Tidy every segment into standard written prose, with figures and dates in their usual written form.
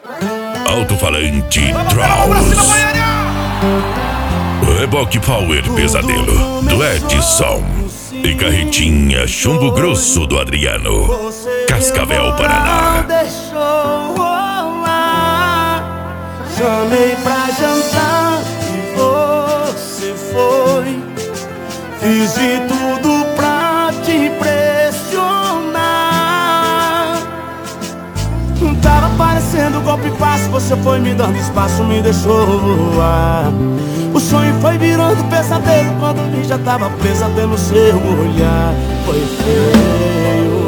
Alto-falante Traus. Reboque Power Pesadelo do Edson. E carretinha Chumbo Grosso do Adriano. Cascavel, Paraná. Deixou rolar. Chamei pra jantar e você foi. Fiz de tudo pra te impressionar. Tava parecendo golpe fácil, você foi me dando espaço, me deixou voar. O sonho foi virando pesadelo quando vi já tava presa pelo seu olhar. Foi feio.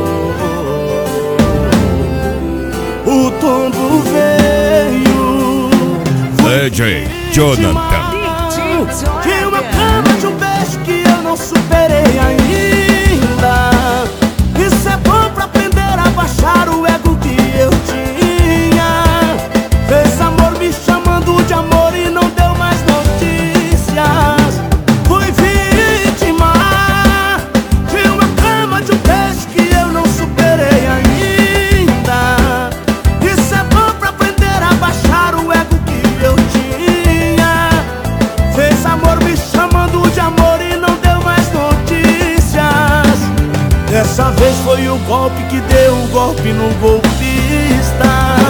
O tombo veio. DJ Jonathan. De uma cama, de um beijo que eu não superei ainda. Isso é bom pra aprender a baixar o ego que eu tinha. Fez amor me chamando de amor e não deu mais notícias. Fui vítima de uma cama, de um beijo que eu não superei ainda. Isso é bom pra aprender a baixar o ego que eu tinha. Fez amor me chamando de amor e não deu mais notícias. Dessa vez foi o golpe que deu o golpe no golpista.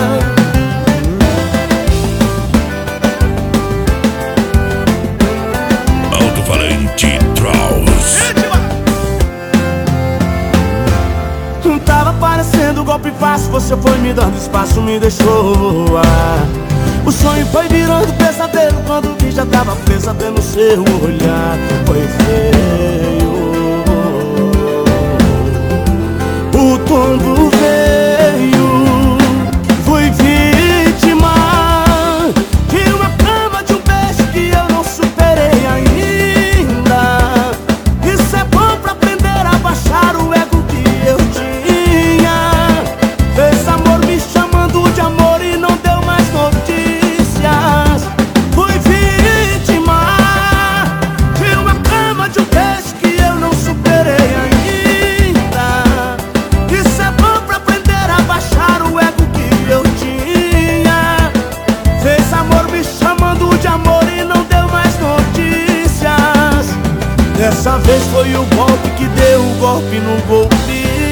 Alto-falante Traus. Tava parecendo golpe fácil, você foi me dando espaço, me deixou voar. O sonho foi virando pesadelo quando vi já tava presa pelo seu olhar. Foi feio. O tombo veio. Fui vítima de uma cama, de um beijo que eu não superei ainda. Isso é bom pra aprender a baixar o ego que eu tinha. Fez amor me chamando de amor e não deu mais notícias. Fui vítima de uma cama, de um beijo que eu não superei ainda. Isso é bom pra aprender a baixar o ego que eu tinha. Fez amor me chamando de amor e não deu mais notícias. Dessa vez foi o golpe que deu o golpe no golpe.